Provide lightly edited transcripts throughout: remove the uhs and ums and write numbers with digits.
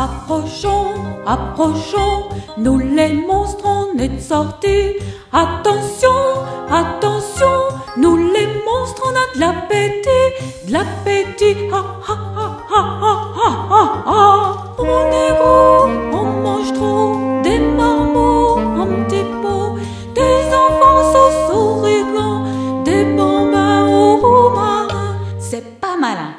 Approchons, approchons, nous les monstres on est sortis. Attention, attention, nous les monstres on a de l'appétit, ah ah ah ah ah ah ah. On est gros, on mange trop, des marmots en petits pots, des enfants sans souriants, des bambins au romarin. C'est pas malin.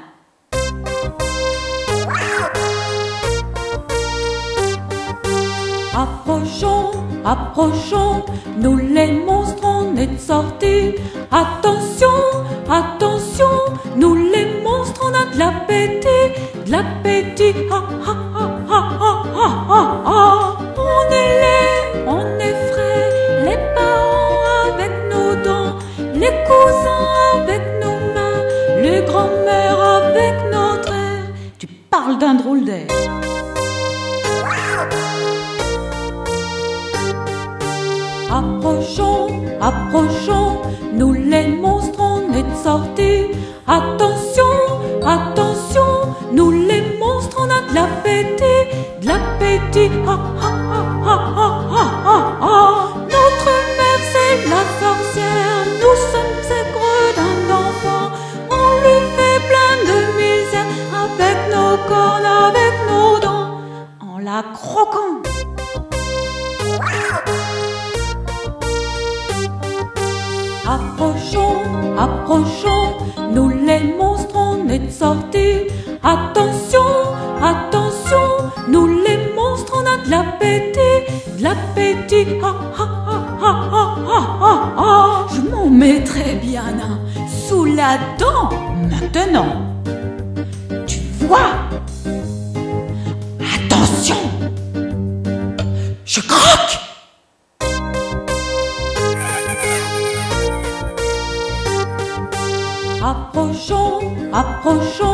Approchons, approchons, nous les monstres on est sortis. Attention, attention, nous les monstres on a de l'appétit, ah ah ah ah ah ah ah ah. On est laid, on est frais, les parents avec nos dents, les cousins avec nos mains, les grands-mères avec notre air. Tu parles d'un drôle d'air. Approchons, approchons, nous les monstres on est sortis. Attention, attention, nous les monstres on a de l'appétit, ah ah ah ah ah ah ah ah. Notre mère c'est la sorcière, nous sommes aigres d'un enfant. On lui fait plein de misère avec nos cornes, avec nos dents, en la croquant. Approchons, approchons, nous les monstres on est sortis. Attention, attention, nous les monstres on a de l'appétit, ah ah ah ah ah ah ah ah. Je m'en mettrai bien un sous la dent maintenant. Tu vois? Attention, je croque. Approchons, approchons.